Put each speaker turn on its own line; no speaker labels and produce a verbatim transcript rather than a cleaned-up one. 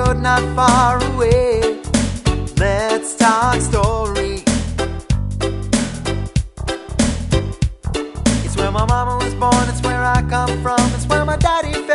road not far away. Let's talk story. It's where my mama was born, it's where I come from, it's where my daddy